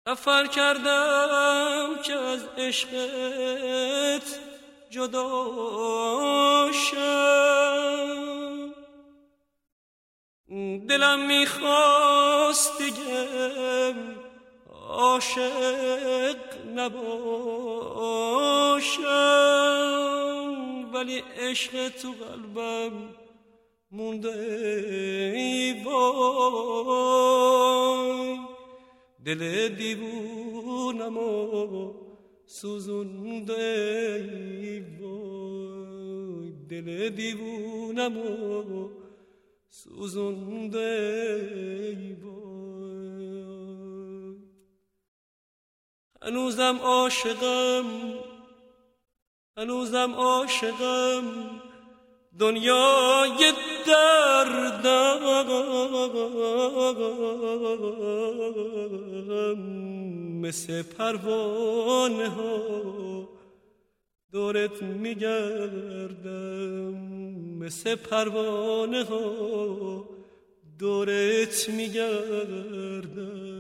سفر کردم که از عشقت جدا شم، دلم میخواست دیگه عاشق نباشم، ولی عشق تو قلبم مونده ای وای، دل دیوونمو سوزونده ای وای، دل دیوونمو سوزونده ای وای. هنوزم عاشقم دنیای دردم، مثل پروانه ها دورت میگردم، مثل پروانه ها دورت میگردم.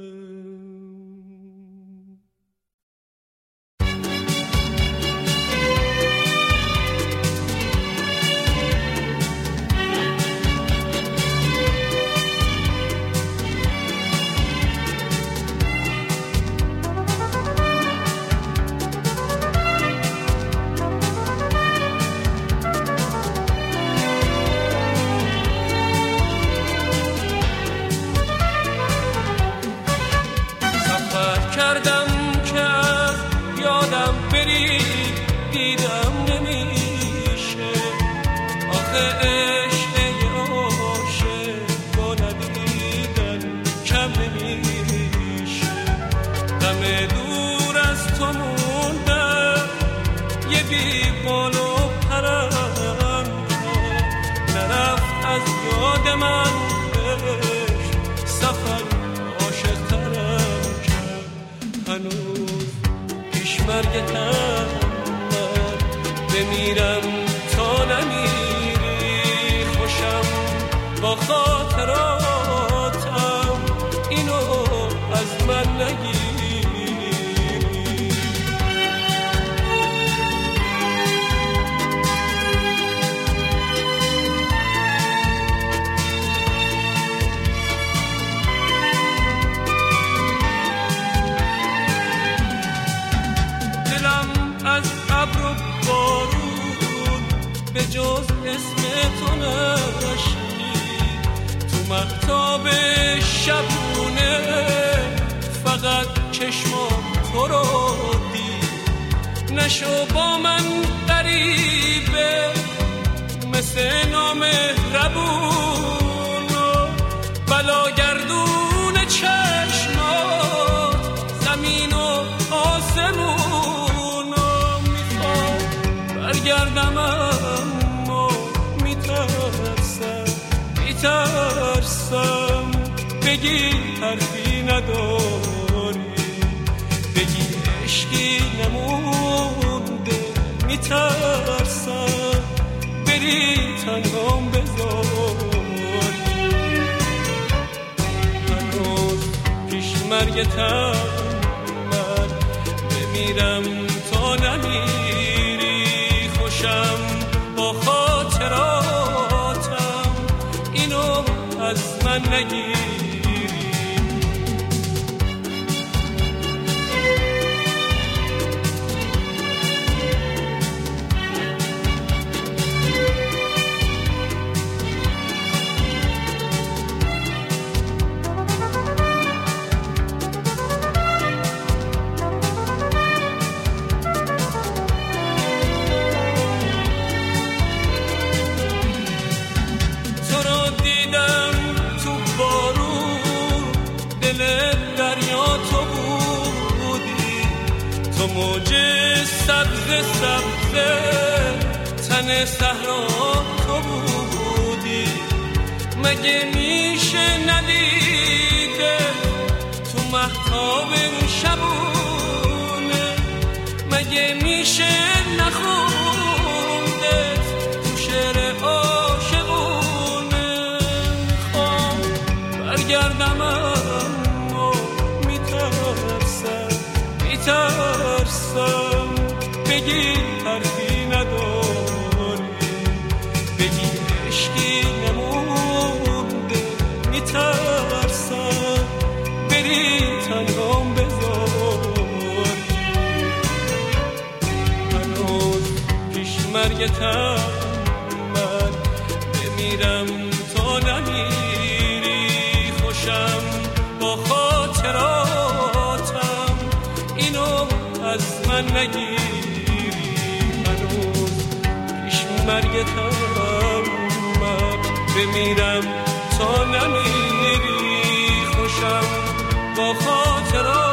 مرگتم من بمیرم تا نمیری، خوشم با خاطراتم اینو از من نگیری. به جز اسم تو نشنید تو مهتاب شبونه، فقط چشمام تو رو دید. نشو با من غریبه مثل نامهربون و بلاگردون چشمات زمین و آسمون و میخوام برگردم اما میترسم بگی حرفی نداری، بگی عشقی نمونده، میترسم بری تنهام بذاری. هنوز پیش مرگتم من بمیرم تا نمیری، خوشم با خاطراتم اینو از من نگیری. موج سبز تن صحرا تو بودی، مگه میشه ندیده تو مهتاب شبونه، مگه میشه نخونده تو شعر عاشقونه. میخوام برگردم اما میترسم میترسم بگی حرفی نداری، بگی عشقی نمونده، میترسم بری تنهام بذاری. هنوز پیش مرگتم من بمیرم تا نمیری، خوشم با خاطراتم اینو از من نگیری. هنوز پیش مرگتم من بمیرم تا نمیری، خوشم با خاطراتم